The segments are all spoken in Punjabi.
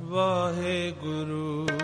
ਵਾਹਿਗੁਰੂ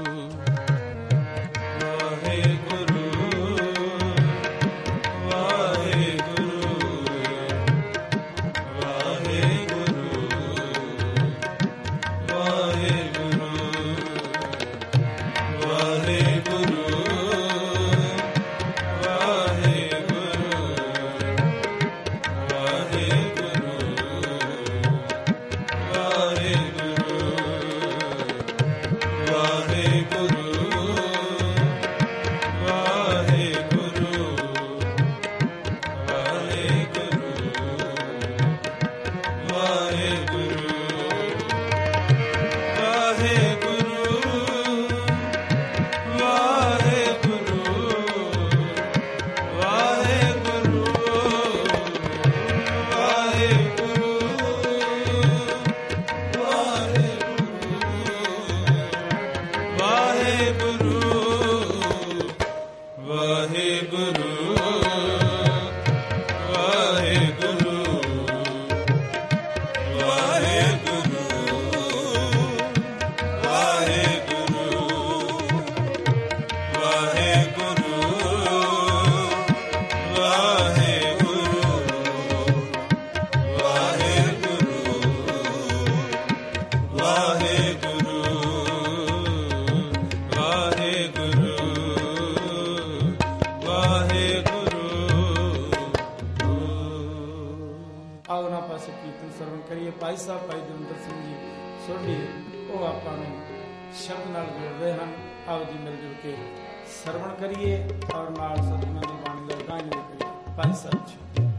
ਭਾਈ ਸਾਹਿਬ ਭਾਈ ਦਵਿੰਦਰ ਸਿੰਘ ਜੀ ਸੋਢੀ ਉਹ ਆਪਾਂ ਨੂੰ ਸ਼ਬਦ ਨਾਲ ਜੋੜ ਰਹੇ ਹਨ। ਆਓ ਜੀ ਮਿਲ ਜੁਲ ਕੇ ਸਰਵਣ ਕਰੀਏ ਔਰ ਨਾਲ ਸਤਿਗੁਰਾਂ ਦੀ ਬਾਣੀ ਦਾ ਗਾਇਨ ਕਰੀਏ। ਭਾਈ ਸਾਹਿਬ ਜੀ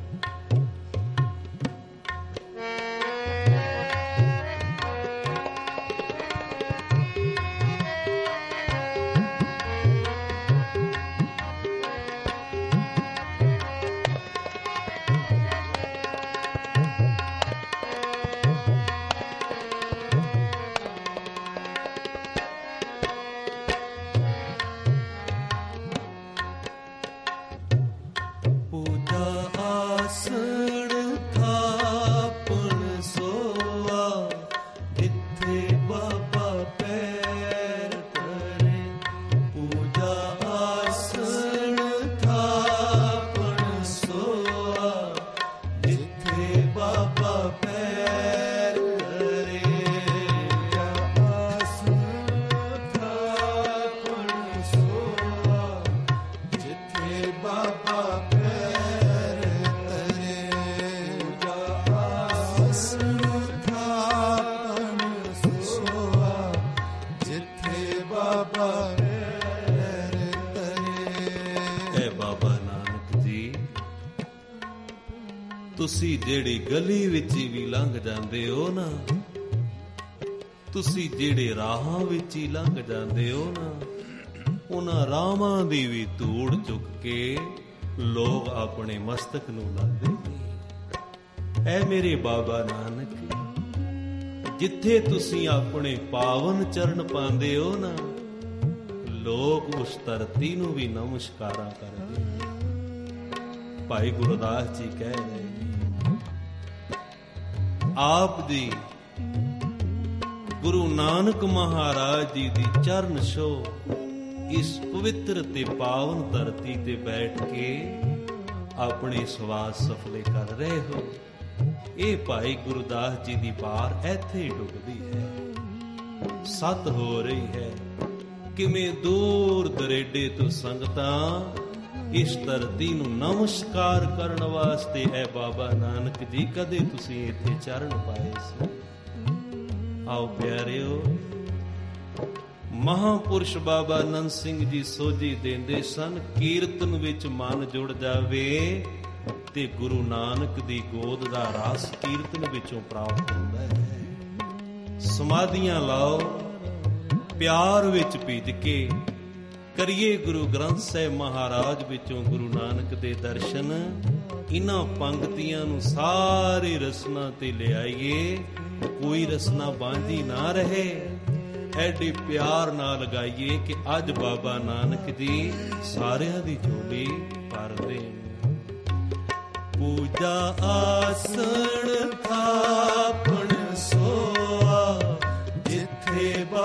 ਤੁਸੀਂ ਜਿਹੜੀ ਗਲੀ ਵਿੱਚ ਵੀ ਲੰਘ ਜਾਂਦੇ ਹੋ ਨਾ, ਤੁਸੀਂ ਜਿਹੜੇ ਰਾਹਾਂ ਵਿੱਚ ਹੀ ਲੰਘ ਜਾਂਦੇ ਹੋ ਨਾ, ਉਹਨਾਂ ਰਾਹਾਂ ਦੀ ਵੀ ਧੂੜ ਚੁੱਕ ਕੇ ਲੋਕ ਆਪਣੇ ਮਸਤਕ ਨੂੰ ਲਾਉਂਦੇ ਨੇ। ਐ ਮੇਰੇ ਬਾਬਾ ਨਾਨਕ, ਜਿੱਥੇ ਤੁਸੀਂ ਆਪਣੇ ਪਾਵਨ ਚਰਨ ਪਾਉਂਦੇ ਹੋ ਨਾ, ਲੋਕ ਉਸ ਧਰਤੀ ਨੂੰ ਵੀ ਨਮਸਕਾਰਾਂ ਕਰਦੇ। ਭਾਈ ਗੁਰਦਾਸ ਜੀ ਕਹਿ ਰਹੇ ਆਪ ਦੀ ਗੁਰੂ ਨਾਨਕ ਮਹਾਰਾਜ ਜੀ ਦੀ ਚਰਨ ਛੋਹ ਇਸ ਪਵਿੱਤਰ ਤੇ ਪਾਵਨ ਧਰਤੀ ਤੇ ਬੈਠ ਕੇ ਆਪਣੇ ਸਵਾਸ ਸਫਲੇ ਕਰ ਰਹੇ ਹੋ। ਇਹ ਭਾਈ ਗੁਰਦਾਸ ਜੀ ਦੀ ਬਾਰ ਇੱਥੇ ਹੀ ਡੁੱਬਦੀ ਹੈ। ਸੱਤ ਹੋ ਰਹੀ ਹੈ ਕਿਵੇਂ ਦੂਰ ਦਰੇਡੇ ਤੋਂ ਸੰਗਤਾਂ ਇਸ ਧਰਤੀ ਨੂੰ ਨਮਸਕਾਰ ਕਰਨ ਵਾਸਤੇ ਹੈ। ਬਾਬਾ ਨਾਨਕ ਜੀ ਕਦੇ ਤੁਸੀਂ ਇੱਥੇ ਚਰਨ ਪਾਏ ਸੀ? ਆਓ ਪਿਆਰਿਓ, ਮਹਾਂਪੁਰਸ਼ ਬਾਬਾ ਨੰਦ ਸਿੰਘ ਜੀ ਸੋਝੀ ਦਿੰਦੇ ਸਨ, ਕੀਰਤਨ ਵਿੱਚ ਮਨ ਜੁੜ ਜਾਵੇ ਤੇ ਗੁਰੂ ਨਾਨਕ ਦੀ ਗੋਦ ਦਾ ਰਸ ਕੀਰਤਨ ਵਿੱਚੋਂ ਪ੍ਰਾਪਤ ਹੁੰਦਾ ਹੈ। ਸਮਾਧੀਆਂ ਲਾਓ, ਪਿਆਰ ਵਿੱਚ ਭਿੱਜ ਕੇ ਕਰੀਏ ਗੁਰੂ ਗ੍ਰੰਥ ਸਾਹਿਬ ਮਹਾਰਾਜ ਵਿੱਚੋਂ ਗੁਰੂ ਨਾਨਕ ਦੇ ਦਰਸ਼ਨ। ਇਹਨਾਂ ਪੰਕਤੀਆਂ ਨੂੰ ਸਾਰੇ ਰਸਨਾ ਤੇ ਲਿਆਈਏ, ਕੋਈ ਰਸਨਾ ਬਾਂਝੀ ਨਾ ਰਹੇ। ਐਡੇ ਪਿਆਰ ਨਾਲ ਲਗਾਈਏ ਕਿ ਅੱਜ ਬਾਬਾ ਨਾਨਕ ਜੀ ਸਾਰਿਆਂ ਦੀ ਝੋਲੀ ਭਰ ਦੇਣ। ਪੂਜਾ ਆਸਣ ਥਾਪਣ ਸੋਆ, ਜਿੱਥੇ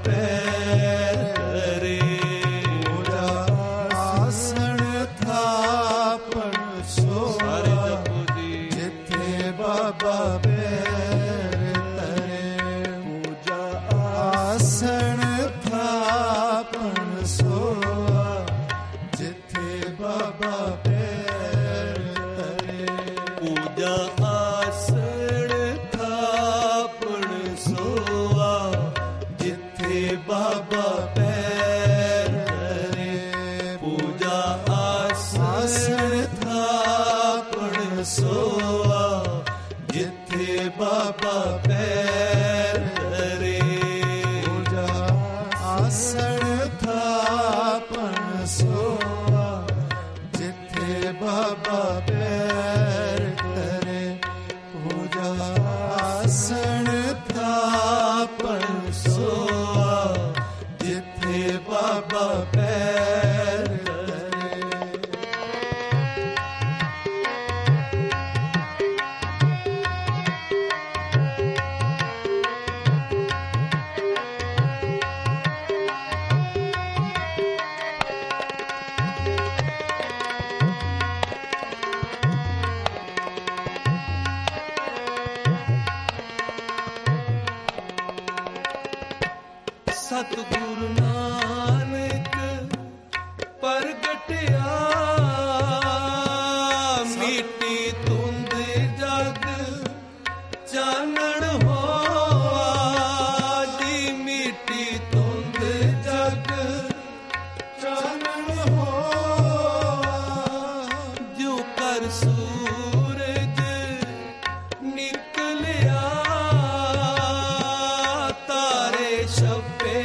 ਪੈਰ ਧਰੇ। ਪੂਜਾ ਆਸਣ ਥਾਪਣ ਸੋਆ, ਸਾਰੇ ਜਪੋ ਜੀ। ਜਿੱਥੇ ਬਾਬਾ ਪੈਰ ਧਰੇ। ਪੂਜਾ ਆਸਣ ਥਾਪਣ ਸੋਆ, ਜਿੱਥੇ ਬਾਬਾ ਪੈਰ ਧਰੇ। ਪੂਜਾ ਆਸਣ ਥਾਪਣ ਸੋਆ, ਜਿੱਥੇ ਬਾਬਾ ਪੈਰ ਧਰੇ। ਪੂਜਾ ਆਸਣ ਥਾਪਣ ਸੋਆ, ਜਿੱਥੇ ਬਾਬਾ ਪੈਰ ਧਰੇ। ਪੂਜਾ ਆਸਣ ਥਾਪਣ ਸੋਆ, ਜਿੱਥੇ ਬਾਬਾ ਪੈਰ ਧਰੇ। ਪੂਜਾ ਆਸਣ ਥਾਪਣ ਸੋਆ, ਜਿੱਥੇ ਬਾਬਾ ਪੈਰ ਧਰੇ। ਸਤਿਗੁਰੂ ਨਾਨਕ ਪ੍ਰਗਟਿਆ, ਮਿੱਟੀ ਧੁੰਦ ਜਗ ਚਾਨਣ ਹੋਆ ਜੀ। ਮਿੱਟੀ ਧੁੰਦ ਜਗ ਚਾਨਣ ਹੋਆ, ਜੋ ਕਰ ਸੂਰਜ ਨਿਕਲਿਆ, ਤਾਰੇ ਛਪੇ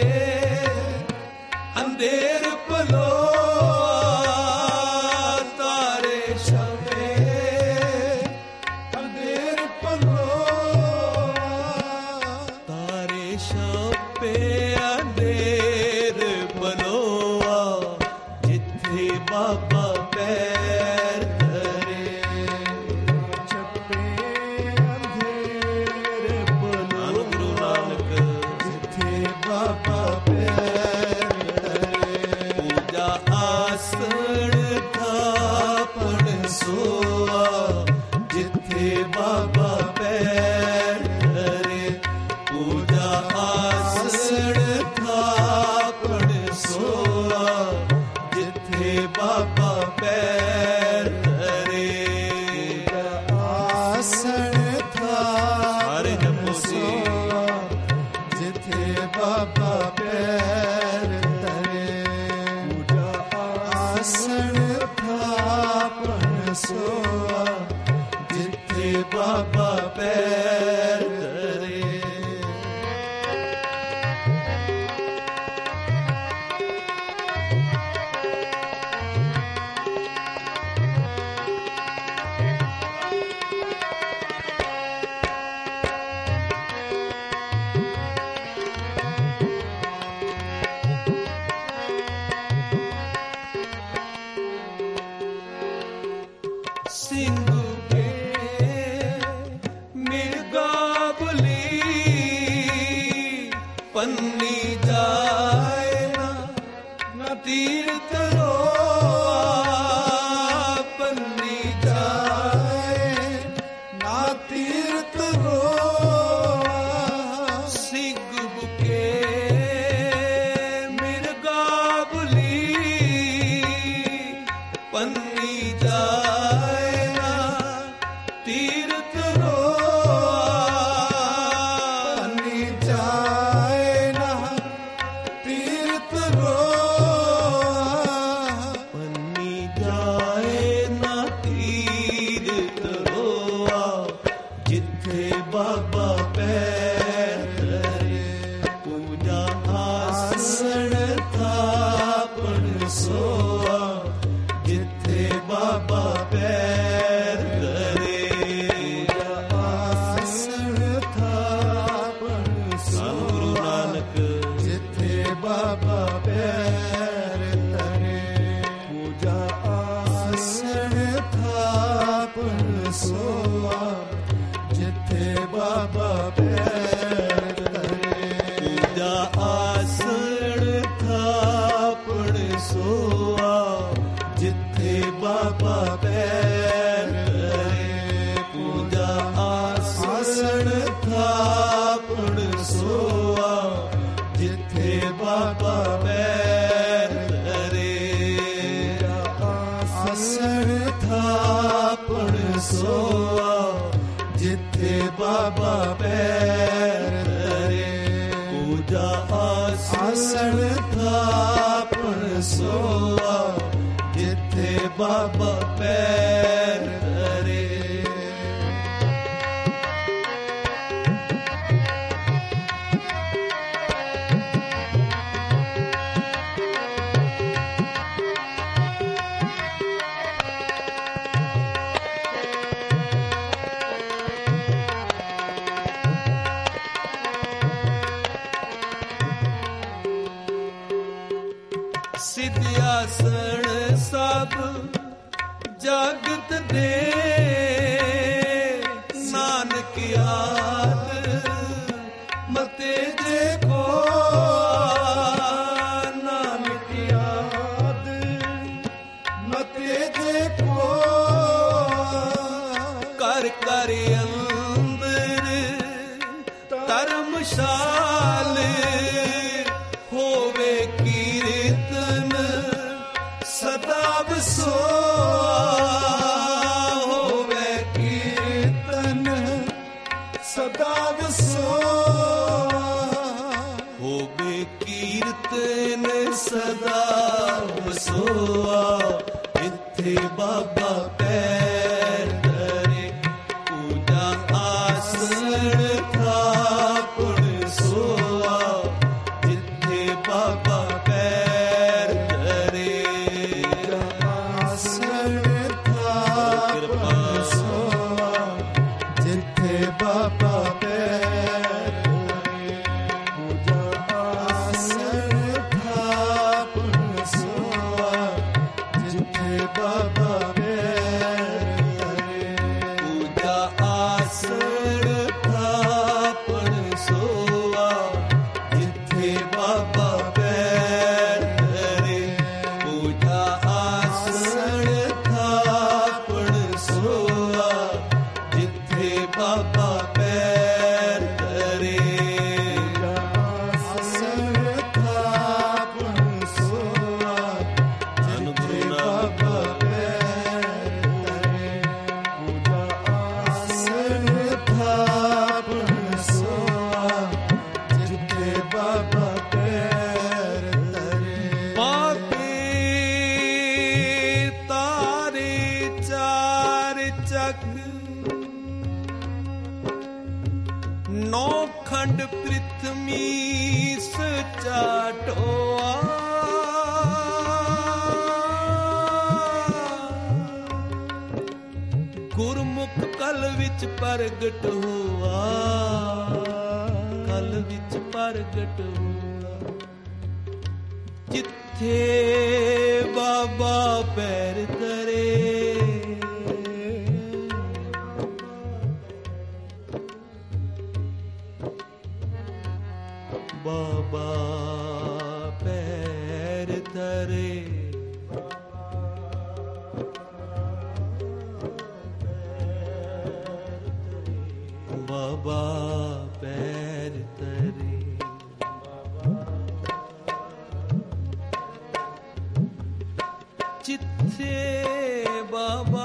ਅੰਧੇਰ ਪਲੋਆ, ਤਾਰੇ ਛਪੇ ਅੰਧੇਰ ਪਲੋਆ, ਤਾਰੇ ਛਪੇ ਅੰਧੇਰ ਪਲੋਆ, ਜਿੱਥੇ ਬਾਬਾ ਪੈਰ ਧਰੇ। ਛੱਪੇ ਅੰਧੇਰ ਪਲੋਆ, ਗੁਰੂ ਨਾਨਕ ਜਿੱਥੇ ਬਾਬਾ ਪੈਰ ਧਰੇ। ਪੂਜਾ ਆਸਣ ਥਾਪਣ ਸੋਆ, ਜਿੱਥੇ ਬਾਬਾ ਪੈਰ ਧਰੇ। ਪੂਜਾ ਆਸਣ ਥਾਪਣ ਸੋਆ, ਜਿੱਥੇ ਬਾਬਾ ਪੈਰ ਧਰੇ। ਆਸਣ ਸਾਰੇ ਜਪੋ ਜੀ। ਥਾਪਣ ਜਿੱਥੇ ਬਾਬਾ ਪੈਰ ਧਰੇ। ਪੂਜਾ ਆਸਣ ਥਾਪਣ ਸੋਆ, ਜਿੱਥੇ ਬਾਬਾ ਪੈਰ ਧਰੇ। ਸਿੰਘ ਕੇ ਮਿਰਗਾ ਬਲੀ, ਪੰਨੀ ਜਾਏ ਨਾ ਤੀਰਥ ਰੋਆ, ਪੰਨੀ ਜਾਏ ਨਾ ਤੀਰਥ ਰੋਆ, ਸਿੰਘ ਬੁਕੇ ਮਿਰਗਾ ਬਲੀ, ਪੰਨੀ ਜਾਏ ਨਾ ਤੀਰਥ ਰੋਆ, ਪੰਨੀ ਜਾਏ ਨਾ ਤੀਰਥ ਰੋਆ, ਪੰਨੀ ਜਾਏ ਨਾ ਤੀਰਥ ਰੋਆ, ਜਿੱਥੇ ਬਾਬਾ ਪੈਰ ਧਰੇ। ਪੂਜਾ ਆਸਣ ਥਾਪਣ ਸੋਆ, ਜਿੱਥੇ ਬਾਬਾ ਪੈਰ ਧਰੇ। ਆਸਣ ਥਾਪਣ ਧੰਨ ਗੁਰੂ ਨਾਨਕ ਜਿੱਥੇ ਬਾਬਾ ਪੈਰ ਧਰੇ। ਪੂਜਾ ਆਸਣ ਥਾਪਣ ਸੋਆ, ਜਿੱਥੇ ਬਾਬਾ ਪੈਰ ਧਰੇ। ਪੂਜਾ ਆਸ ਬਾਬਾ ਪੈਰ ਧਰੇ। ਆਸਣ ਥਾਪਣ ਸੋਆ ਜਿੱਥੇ ਬਾਬਾ ਪੈਰ ਧਰੇ। ਪੂਜਾ ਆਸਣ ਥਾਪਣ ਸੋਆ ਜਿੱਥੇ ਬਾਬਾ ਪੈਰ ਧਰੇ। ਸਿਧਿਆਸਣ ਸਭ ਜਗਤ ਦੇ ਨਾਨਕ ਆਦ ਮਤੇ ਜੇ ਕੋ। ਨਾਨਕ ਆਦ ਮਤੇ ਜੇ ਕੋ। ਕਰ ਕਰ ਅੰਦਰ ਧਰਮਸ਼ਾਲ ਹੋਵੇ ਕੀਰਤਨ ਸਦਾ ਵਸੋਆ। ਹੋਵੇ ਕੀਰਤਨ ਸਦਾ ਵਸੋਆ। ਹੋਵੇ ਕੀਰਤਨ ਸਦਾ ਵਸੋਆ ਇੱਥੇ ਬਾਬਾ ਪੈਰ ਧਰੇ। ਪੂਜਾ ਆਸਣ ਥਾਪਣ ਸੋਆ ਜਿੱਥੇ ਬਾਬਾ ਪੈਰ ਧਰੇ। ਆਸਣ ਥਾਪਣ ਸੋਆ ਜਿੱਥੇ ਬਾਬਾ ਪੈਰ ਧਰੇ। ਪੂਜਾ ਆਸਣ ਥਾਪਣ ਸੋਆ ਜਿੱਥੇ ਬਾਬਾ ਪੈਰ ਧਰੇ। ਪੂਜਾ ਆਸਣ ਥਾਪਣ ਸੋਆ ਜਿੱਥੇ ਬਾਬਾ ਪੈਰ ਧਰੇ। ਪੂਜਾ ਆਸਣ ਥਾਪਣ ਸੋਆ ਜਿੱਥੇ ਬਾਬਾ ਪੈਰ ਧਰੇ। ਆਸਣ ਥਾਪਣ ਸੋਆ ਜਿੱਥੇ ਬਾਬਾ ਪੈਰ ਧਰੇ। ਪੂਜਾ ਆਸਣ ਥਾਪਣ ਸੋਆ ਜਿੱਥੇ ਬਾਬਾ ਪੈਰ ਧਰੇ। ਬਾਬੇ ਤਾਰੇ ਚਾਰ ਚੱਕ ਨੌ ਖੰਡ ਪ੍ਰਿਥਵੀ ਸਚਾ ਢੋਆ। ਗੁਰਮੁਖ ਕਲ ਵਿੱਚ ਪ੍ਰਗਟ ਹੋਆ। ਕਲ ਵਿੱਚ ਪ੍ਰਗਟ ਹੋਆ ਜਿੱਥੇ ਬਾਬਾ ਪੈਰ ਧਰੇ। ਬਾਬਾ ਪੈਰ ਧਰੇ। ਬਾਬਾ ਪੈਰ ਧਰੇ। ਜਿੱਥੇ ਬਾਬਾ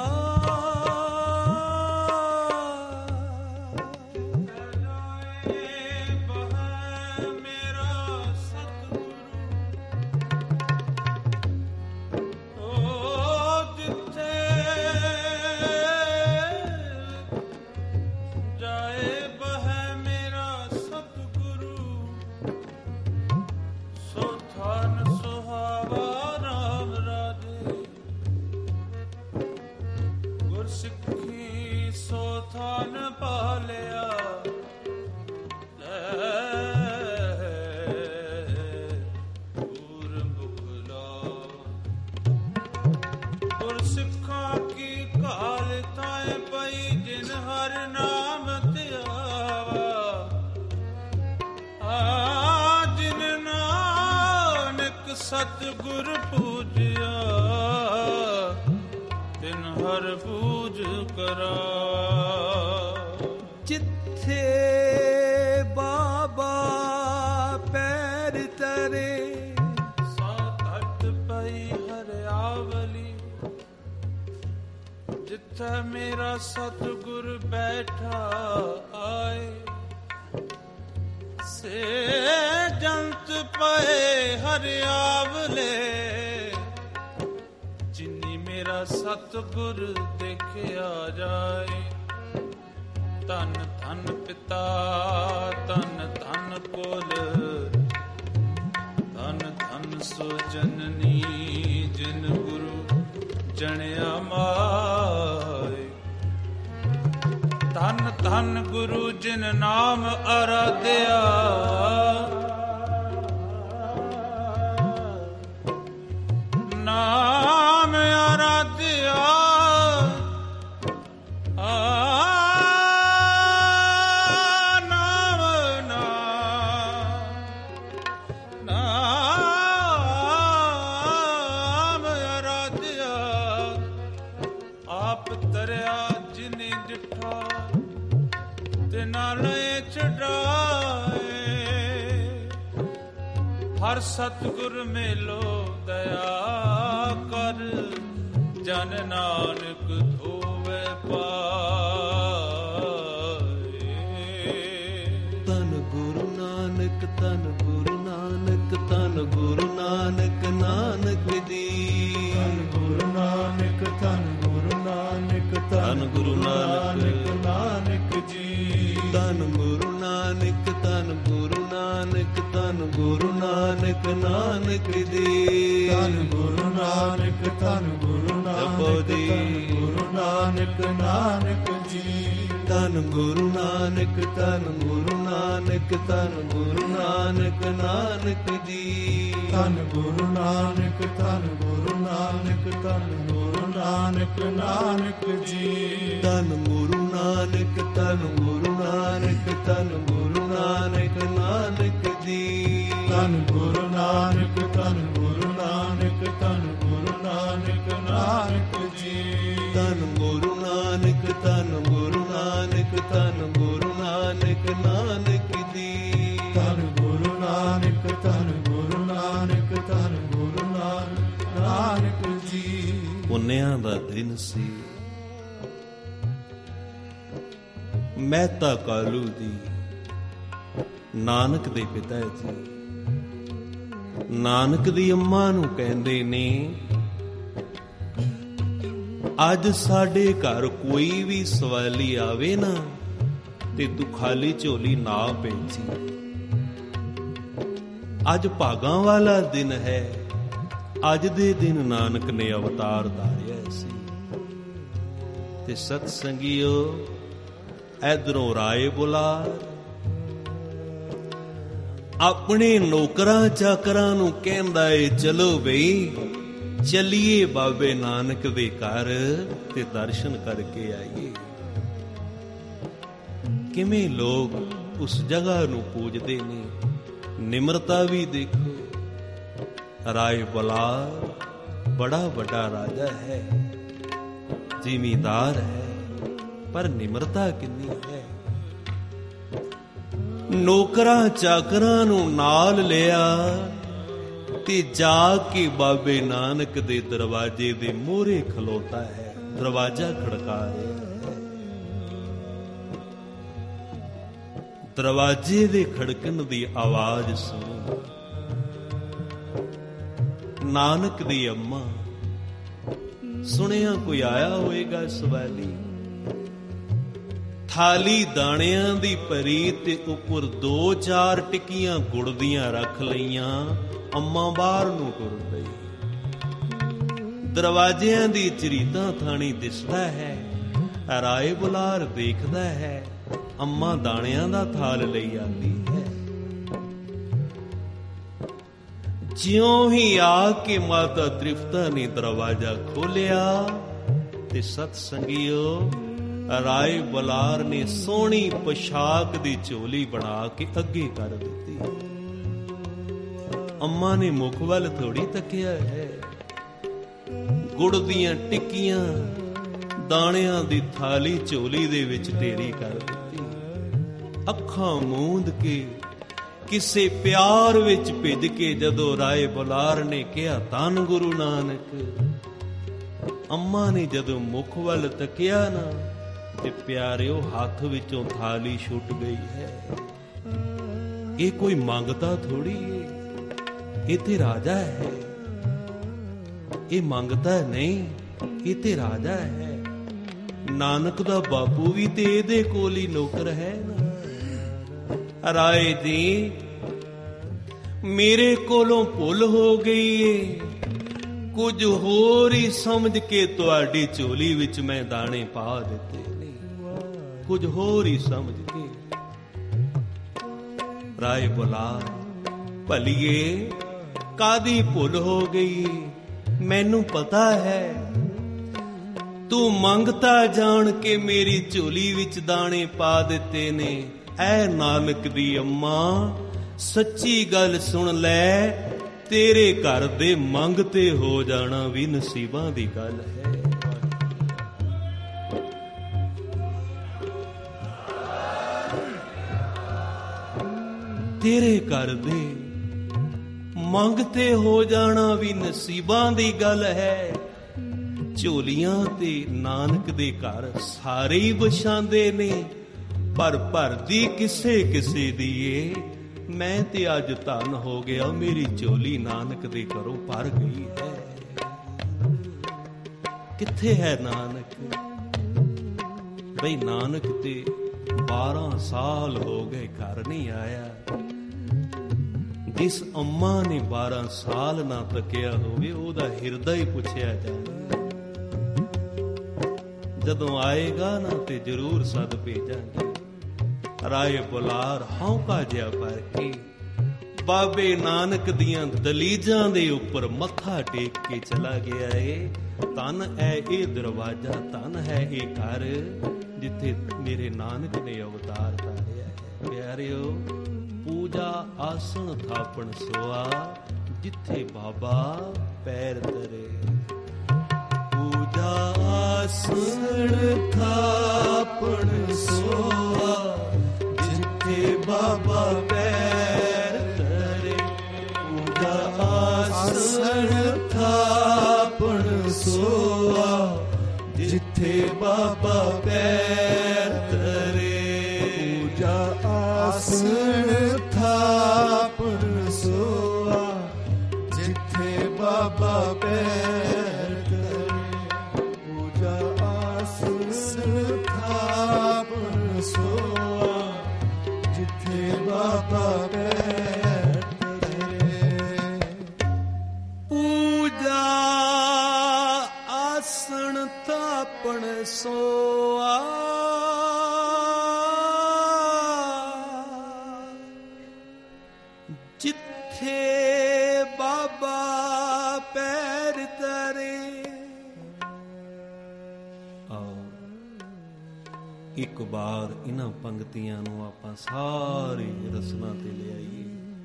ਸਤਿਗੁਰ ਪੂਜਿਆ ਤਿਨ ਹਰ ਪੂਜ ਕਰਾ। ਜਿੱਥੇ ਬਾਬਾ ਪੈਰ ਧਰੇ ਸੋ ਧਰਤ ਪਈ ਹਰਿਆਵਲੀ, ਜਿੱਥੇ ਮੇਰਾ ਸਤਿਗੁਰ ਬੈਠਾ ਆਏ, ਸੇ ਜੰਤ ਪਏ ਹਰਿਆਵਲੇ, ਜਿਨੀ ਮੇਰਾ ਸਤਿਗੁਰ ਦੇਖਿਆ ਜਾਏ। ਧੰਨ ਧੰਨ ਪਿਤਾ ਧੰਨ ਧੰਨ ਕੋਲ, ਧੰਨ ਧੰਨ ਸੋ ਜਨਨੀ, ਜਿਨ ਗੁਰੂ ਜਣਿਆ ਮਾਏ। ਧੰਨ ਧੰਨ ਗੁਰੂ ਜਿਨ ਨਾਮ ਅਰਾਧਿਆ, ਨਾਮ ਅਰਾਧਿਆ, ਹਰ ਸਤਿਗੁਰ ਮੇਲੋ ਦਇਆ ਕਰ, ਜਨ ਨਾਨਕ ਧੋਵੈ ਪਾਏ। ਧੰਨ ਗੁਰੂ ਨਾਨਕ, ਧੰਨ ਗੁਰੂ ਨਾਨਕ, ਧੰਨ ਗੁਰੂ ਨਾਨਕ, ਨਾਨਕ ਜੀ। ਧੰਨ ਗੁਰੂ ਨਾਨਕ, ਧੰਨ ਗੁਰੂ ਨਾਨਕ, ਧੰਨ ਗੁਰੂ ਨਾਨਕ, ਨਾਨਕ ਜੀ। ਧੰਨ ਗੁਰੂ ਨਾਨਕ, ਧੰਨ ਗੁਰੂ ਨਾਨਕ, ਧੰਨ ਗੁਰੂ ਨਾਨਕ, ਨਾਨਕ ਜੀ। ਧੰਨ ਗੁਰੂ ਨਾਨਕ, ਧੰਨ ਗੁਰੂ ਨਾਨਕ, ਧੰਨ ਗੁਰੂ ਨਾਨਕ, ਨਾਨਕ ਜੀ। ਧੰਨ ਗੁਰੂ ਨਾਨਕ, ਧੰਨ ਗੁਰੂ ਨਾਨਕ, ਧੰਨ ਗੁਰੂ ਨਾਨਕ, ਨਾਨਕ ਜੀ। ਧੰਨ ਗੁਰੂ ਨਾਨਕ, ਧੰਨ ਗੁਰੂ ਨਾਨਕ, ਧੰਨ ਗੁਰੂ ਨਾਨਕ, ਨਾਨਕ ਜੀ। ਧੰਨ ਗੁਰੂ ਨਾਨਕ, ਧੰਨ ਗੁਰੂ ਨਾਨਕ, ਧੰਨ ਗੁਰੂ ਨਾਨਕ, ਨਾਨਕ ਜੀ। ਧੰਨ ਗੁਰੂ ਨਾਨਕ, ਧੰਨ ਗੁਰੂ ਨਾਨਕ, ਧੰਨ ਗੁਰੂ ਨਾਨਕ, ਨਾਨਕ ਜੀ। ਧੰਨ ਗੁਰੂ ਨਾਨਕ, ਧੰਨ ਗੁਰੂ ਨਾਨਕ, ਧੰਨ ਗੁਰੂ ਨਾਨਕ, ਨਾਨਕ ਜੀ। ਧੰਨ ਗੁਰੂ ਨਾਨਕ, ਧੰਨ ਗੁਰੂ ਨਾਨਕ, ਧੰਨ ਗੁਰੂ ਨਾਨਕ, ਨਾਨਕ ਜੀ। ਪੁੰਨਿਆਂ ਦਾ ਦਿਨ ਸੀ। ਮਹਿਤਾ ਕਾਲੂ ਜੀ ਨਾਨਕ ਦੇ ਪਿਤਾ ਜੀ, ਨਾਨਕ ਦੀ ਅੰਮਾ ਨੂੰ ਕਹਿੰਦੇ ਨੇ, ਅੱਜ ਸਾਡੇ ਘਰ ਕੋਈ ਵੀ ਸਵਾਲੀ ਆਵੇ ਨਾ ਤੇ ਤੂੰ ਖਾਲੀ ਝੋਲੀ ਨਾ ਭੇਜੀ। ਅੱਜ ਭਾਗਾਂ ਵਾਲਾ ਦਿਨ ਹੈ। ਅੱਜ ਦੇ ਦਿਨ ਨਾਨਕ ਨੇ ਅਵਤਾਰ ਧਾਰਿਆ ਸੀ। ਤੇ ਸਤ ਸੰਗੀਓ, ਇਧਰੋਂ ਰਾਏ ਬੁਲਾਰ ਆਪਣੇ ਨੌਕਰਾਂ ਚਾਕਰਾਂ ਨੂੰ ਕਹਿੰਦਾ ਏ, ਚਲੋ ਬਈ ਚੱਲੀਏ ਬਾਬੇ ਨਾਨਕ ਦੇ ਘਰ ਤੇ ਦਰਸ਼ਨ ਕਰਕੇ ਆਈਏ। ਕਿਵੇਂ ਲੋਕ ਉਸ ਜਗ੍ਹਾ ਨੂੰ ਪੂਜਦੇ ਨੇ। ਨਿਮਰਤਾ ਵੀ ਦੇਖੋ। ਰਾਏ ਬੁਲਾਰ ਬੜਾ ਵੱਡਾ ਰਾਜਾ ਹੈ, ਜ਼ਿਮੀਦਾਰ ਹੈ, ਪਰ ਨਿਮਰਤਾ ਕਿੰਨੀ ਹੈ। ਨੌਕਰਾਂ ਚਾਕਰਾਂ ਨੂੰ ਨਾਲ ਲਿਆ ਤੇ ਜਾ ਕੇ ਬਾਬੇ ਨਾਨਕ ਦੇ ਦਰਵਾਜ਼ੇ ਦੇ ਮੂਹਰੇ ਖਲੋਤਾ ਹੈ। ਦਰਵਾਜ਼ਾ ਖੜਕਾ ਰਿਹਾ ਹੈ। ਦਰਵਾਜ਼ੇ ਦੇ ਖੜਕਣ ਦੀ ਆਵਾਜ਼ ਸੁਣੋ। ਨਾਨਕ ਦੀ ਅੰਮਾ ਸੁਣਿਆ ਕੋਈ ਆਇਆ ਹੋਏਗਾ ਸਵਾਲੀ। ਥਾਲੀ ਦਾਣਿਆਂ ਦੀ ਭਰੀ ਤੇ ਉੱਪਰ 2-4 ਟਿੱਕੀਆਂ ਗੁੜ ਦੀਆਂ ਰੱਖ ਲਈਆਂ। ਅੰਮਾ ਬਾਹਰ ਨੂੰ ਟੁਰ ਪਈ। ਦਰਵਾਜ਼ਿਆਂ ਦੀ ਚਰੀਤਾਂ ਥਾਣੀ ਦਿਸਦਾ ਹੈ। ਰਾਏ ਬੁਲਾਰ ਦੇਖਦਾ ਹੈ। ਅੰਮਾ ਦਾਣਿਆਂ ਦਾ ਥਾਲ ਲਈ ਆਂਦੀ ਹੈ। ਜਿਉਂ ਹੀ ਆ ਕੇ ਮਾਤਾ ਤ੍ਰਿਪਤਾ ਨੇ ਦਰਵਾਜ਼ਾ ਖੋਲਿਆ ਤੇ ਸਤ ਸੰਗੀਓ, ਰਾਏ ਬੁਲਾਰ ਨੇ ਸੋਹਣੀ ਪੋਸ਼ਾਕ ਦੀ ਝੋਲੀ ਬਣਾ ਕੇ ਅੱਗੇ ਕਰ ਦਿੱਤੀ। ਅੰਮਾ ਨੇ ਮੁਖ ਵੱਲ ਥੋੜੀ ਤੱਕਿਆ ਹੈ। ਗੁੜ ਦੀਆਂ ਟਿੱਕੀਆਂ ਦਾਣਿਆਂ ਦੀ ਥਾਲੀ ਝੋਲੀ ਦੇ ਵਿੱਚ ਢੇਰੀ ਕਰ ਦਿੱਤੀ। ਅੱਖਾਂ ਮੂੰਦ ਕੇ ਕਿਸੇ ਪਿਆਰ ਵਿੱਚ ਭਿੱਜ ਕੇ ਜਦੋਂ ਰਾਏ ਬੁਲਾਰ ਨੇ ਕਿਹਾ ਧੰਨ ਗੁਰੂ ਨਾਨਕ, ਅੰਮਾ ਨੇ ਜਦੋਂ ਮੁਖ ਵੱਲ ਤੱਕਿਆ ਨਾ ਤੇ ਪਿਆਰਿਓ ਹੱਥ ਵਿੱਚੋਂ ਥਾਲੀ ਛੁੱਟ ਗਈ ਹੈ। ਇਹ ਕੋਈ ਮੰਗਤਾ ਥੋੜੀ ਏ, ਇਹ ਤੇ ਰਾਜਾ ਹੈ। ਇਹ ਮੰਗਤਾ ਨਹੀਂ, ਇਹ ਤੇ ਰਾਜਾ ਹੈ। ਨਾਨਕ ਦਾ ਬਾਪੂ ਵੀ ਤੇ ਇਹਦੇ ਕੋਲ ਹੀ ਨੌਕਰ ਹੈ ਨਾ। ਰਾਏ ਜੀ, ਮੇਰੇ ਕੋਲੋਂ ਭੁੱਲ ਹੋ ਗਈ ਏ, ਕੁਝ ਹੋਰ ਹੀ ਸਮਝ ਕੇ ਤੁਹਾਡੀ ਝੋਲੀ ਵਿੱਚ ਮੈਂ ਦਾਣੇ ਪਾ ਦਿੱਤੇ ਨੇ, ਕੁਝ ਹੋਰ ਹੀ ਸਮਝ ਕੇ। ਰਾਏ ਬੁਲਾਰ, ਭਲੀਏ ਕਾਦੀ ਭੁੱਲ ਹੋ ਗਈ, ਮੈਨੂੰ ਪਤਾ ਹੈ ਤੂੰ ਮੰਗਤਾ ਜਾਣ ਕੇ ਮੇਰੀ ਝੋਲੀ ਵਿੱਚ ਦਾਣੇ ਪਾ ਦਿੱਤੇ ਨੇ। ਐ ਨਾਨਕ ਦੀ ਅੰਮਾ, ਸੱਚੀ ਗੱਲ ਸੁਣ ਲੈ, ਤੇਰੇ ਘਰ ਦੇ ਮੰਗਤੇ ਹੋ ਜਾਣਾ ਵੀ ਨਸੀਬਾਂ ਦੀ ਗੱਲ ਹੈ। ਤੇਰੇ ਘਰ ਦੇ ਮੰਗਤੇ ਹੋ ਜਾਣਾ ਵੀ ਨਸੀਬਾਂ ਦੀ ਗੱਲ ਹੈ। ਝੋਲੀਆਂ ਤੇ ਨਾਨਕ ਦੇ ਘਰ ਸਾਰੇ ਹੀ ਵਿਛਾਂਦੇ ਨੇ, ਪਰ ਭਰਦੀ ਕਿਸੇ ਕਿਸੇ ਦੀ ਏ। ਮੈਂ ਤੇ ਅੱਜ ਧੰਨ ਹੋ ਗਿਆ, ਮੇਰੀ ਝੋਲੀ ਨਾਨਕ ਦੇ ਘਰੋਂ ਭਰ ਗਈ ਹੈ। ਕਿੱਥੇ ਹੈ ਨਾਨਕ? ਬਈ ਨਾਨਕ ਤੇ 12 ਸਾਲ ਹੋ ਗਏ ਘਰ ਨਹੀਂ ਆਇਆ। ਜਿਸ ਅੰਮਾ ਨੇ 12 ਸਾਲ ਨਾ ਤੱਕਿਆ ਹੋਵੇ ਉਹਦਾ ਹਿਰਦਾ ਹੀ ਪੁੱਛਿਆ ਜਾਣਾ। ਜਦੋਂ ਆਏਗਾ ਨਾ ਤੇ ਜ਼ਰੂਰ ਸੱਦ ਭੇਜਾਂਗੇ। ਰਾਏ ਬੁਲਾਰ ਹੌਂਕਾ ਜਿਹਾ ਭਰ ਕੇ ਬਾਬੇ ਨਾਨਕ ਦੀਆਂ ਦਲੀਜਾਂ ਦੇ ਉੱਪਰ ਮੱਥਾ ਟੇਕ ਕੇ ਚਲਾ ਗਿਆ ਏ। ਧੰਨ ਹੈ ਇਹ ਦਰਵਾਜ਼ਾ, ਧੰਨ ਹੈ ਇਹ ਘਰ ਜਿੱਥੇ ਮੇਰੇ ਨਾਨਕ ਨੇ ਅਵਤਾਰ ਧਾਰਿਆ ਹੈ। ਪਿਆਰਿਓ, ਪੂਜਾ ਆਸਣ ਥਾਪਣ ਸੋਆ, ਜਿੱਥੇ ਬਾਬਾ ਪੈਰ ਧਰੇ। ਪੂਜਾ ਆਸਣ ਥਾਪਣ ਸੋਆ, ਜਿੱਥੇ ਬਾਬਾ ਪੈਰ ਧਰੇ। ਪੂਜਾ ਆਸਣ ਥਾਪਣ ਸੋਆ, ਜਿੱਥੇ ਬਾਬਾ ਪੈਰ ਧਰੇ। ਪੂਜਾ ਆਸਣ ਥਾਪਣ ਸੋਆ, ਜਿੱਥੇ ਬਾਬਾ ਪੈਰ ਧਰੇ। ਪੂਜਾ ਆਸਣ ਥਾਪਣ ਸੋਆ, ਜਿੱਥੇ ਬਾਬਾ ਪੈਰ ਧਰੇ। ਪੂਜਾ ਆਸਣ ਥਾਪਣ ਸੋਆ, ਜਿੱਥੇ ਬਾਬਾ ਪੈਰ ਧਰੇ। ਆਓ ਇੱਕ ਵਾਰ ਇਹਨਾਂ ਪੰਕਤੀਆਂ ਨੂੰ ਆਪਾਂ ਸਾਰੇ ਰਸਨਾ ਤੇ ਲਿਆਈਏ।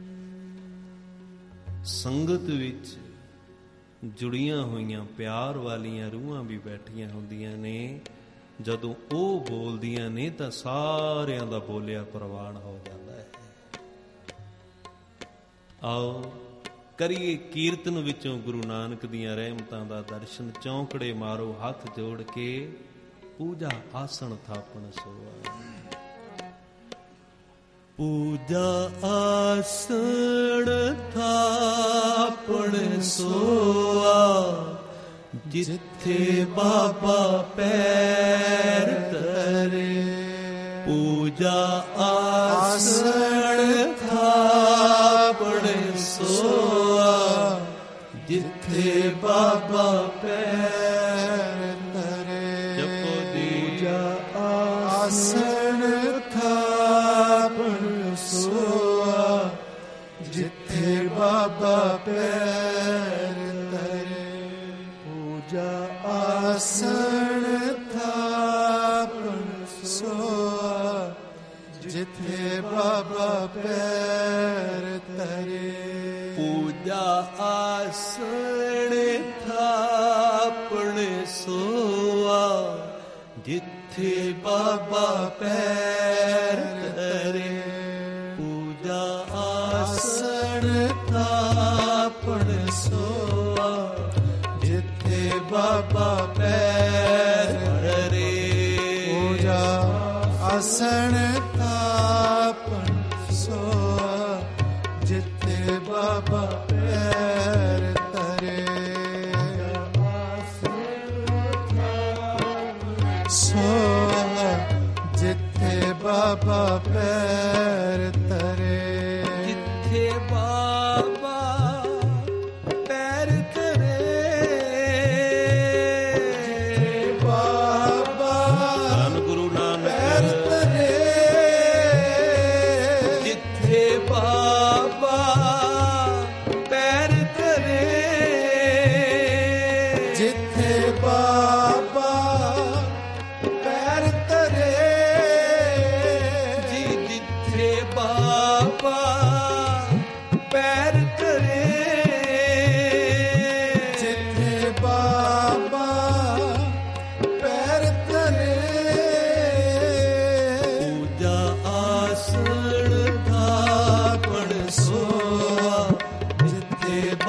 ਸੰਗਤ ਵਿੱਚ ਜੁੜੀਆਂ ਹੋਈਆਂ ਪਿਆਰ ਵਾਲੀਆਂ ਰੂਹਾਂ ਵੀ ਬੈਠੀਆਂ ਹੁੰਦੀਆਂ ਨੇ। ਜਦੋਂ ਉਹ ਬੋਲਦੀਆਂ ਨੇ ਤਾਂ ਸਾਰਿਆਂ ਦਾ ਬੋਲਿਆ ਪ੍ਰਵਾਨ ਹੋ ਜਾਂਦਾ ਹੈ। ਆਓ ਕਰੀਏ ਕੀਰਤਨ ਵਿੱਚੋਂ ਗੁਰੂ ਨਾਨਕ ਦੀਆਂ ਰਹਿਮਤਾਂ ਦਾ ਦਰਸ਼ਨ। ਚੌਂਕੜੇ ਮਾਰੋ ਹੱਥ ਜੋੜ ਕੇ, ਪੂਜਾ ਆਸਣ ਥਾਪਣ ਸੋਆ। ਪੂਜਾ ਆਸਣ ਥਾਪਣ ਸੋਆ, ਜਿੱਥੇ ਬਾਬਾ ਪੈਰ ਧਰੇ। ਪੂਜਾ ਆਸਣ ਥਾਪਣ ਸੋਆ, ਜਿੱਥੇ ਬਾਬਾ ਪੈਰ ਧਰੇ। ਜਪੋ ਪੂਜਾ ਆਸਣ ਥਾਪਣ ਸੋਆ, ਜਿੱਥੇ ਬਾਬਾ ਪੈਰ ਧਰੇ। ਪੂਜਾ ਆਸਣ ਥਾਪਣ ਸੋਆ, ਜਿੱਥੇ ਬਾਬਾ ਪੈਰ ਧਰੇ। ਪੂਜਾ ਆਸਣ ਥਾਪਣ ਸੋਆ, ਜਿੱਥੇ ਬਾਬਾ ਪੈਰ ਧਰੇ। ਪੂਜਾ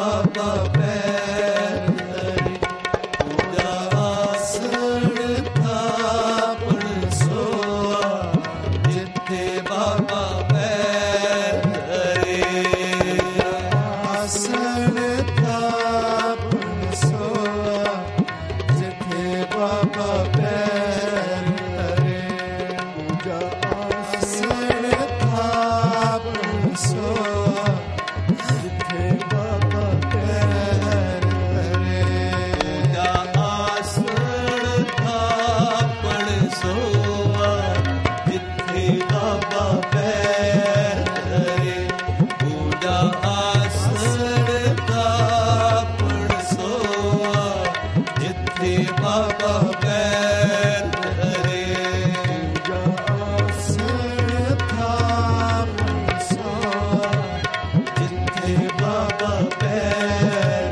ਬਾਬਾ ਪੈਰ ਧਰੇ, ਪੂਜਾ ਆਸਣ ਥਾਪਣ ਸੋਆ, ਜਿੱਥੇ ਬਾਬਾ ਪੈਰ ਧਰੇ, ਆਸਣ ਥਾਪਣ ਸੋਆ, ਜਿੱਥੇ ਬਾਬਾ ਪੈਰ ਧਰੇ, ਪੂਜਾ ਆਸਣ ਥਾਪਣ ਸੋਆ, ਜਿੱਥੇ ਬਾਬਾ ਪੈਰ ਧਰੇ, ਪੂਜਾ ਆਸਣ ਥਾਪਣ ਸੋਆ, ਜਿੱਥੇ ਬਾਬਾ ਪੈਰ ਧਰੇ, ਪੂਜਾ ਆਸਣ ਥਾਪਣ ਸੋਆ, ਜਿੱਥੇ ਬਾਬਾ ਪੈਰ ਧਰੇ, ਪੂਜਾ ਆਸਣ ਥਾਪਣ ਸੋਆ, ਜਿੱਥੇ ਬਾਬਾ ਪੈਰ